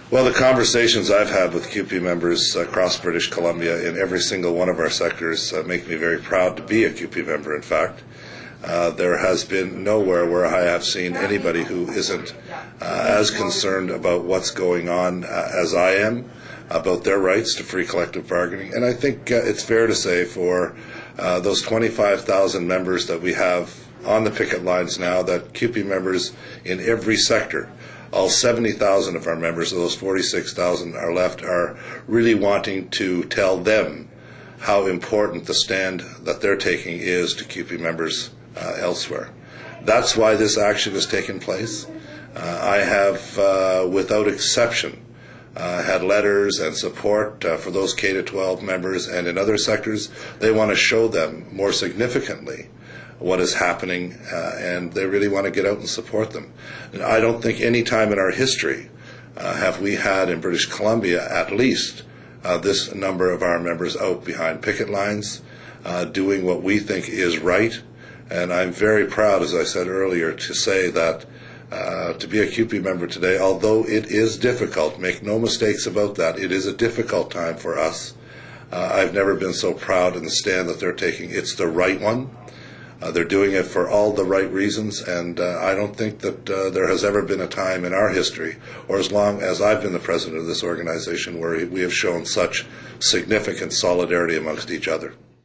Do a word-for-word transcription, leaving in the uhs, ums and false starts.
Well, the conversations I've had with C U P E members across British Columbia in every single one of our sectors uh, make me very proud to be a C U P E member, in fact. Uh, there has been nowhere where I have seen anybody who isn't uh, as concerned about what's going on uh, as I am, about their rights to free collective bargaining. And I think uh, it's fair to say for uh, those twenty-five thousand members that we have on the picket lines now, that C U P E members in every sector, all seventy thousand of our members, of those forty-six thousand are left, are really wanting to tell them how important the stand that they're taking is to C U P E members uh, elsewhere. That's why this action has taken place. Uh, I have, uh, without exception, uh, had letters and support uh, for those K to twelve members, and in other sectors, they want to show them more significantly what is happening, uh, and they really want to get out and support them. And I don't think any time in our history uh, have we had in British Columbia at least uh, this number of our members out behind picket lines, uh, doing what we think is right. And I'm very proud, as I said earlier, to say that uh, to be a C U P E member today, although it is difficult, make no mistakes about that, it is a difficult time for us. Uh, I've never been so proud in the stand that they're taking. It's the right one. Uh, they're doing it for all the right reasons, and uh, I don't think that uh, there has ever been a time in our history, or as long as I've been the president of this organization, where we have shown such significant solidarity amongst each other.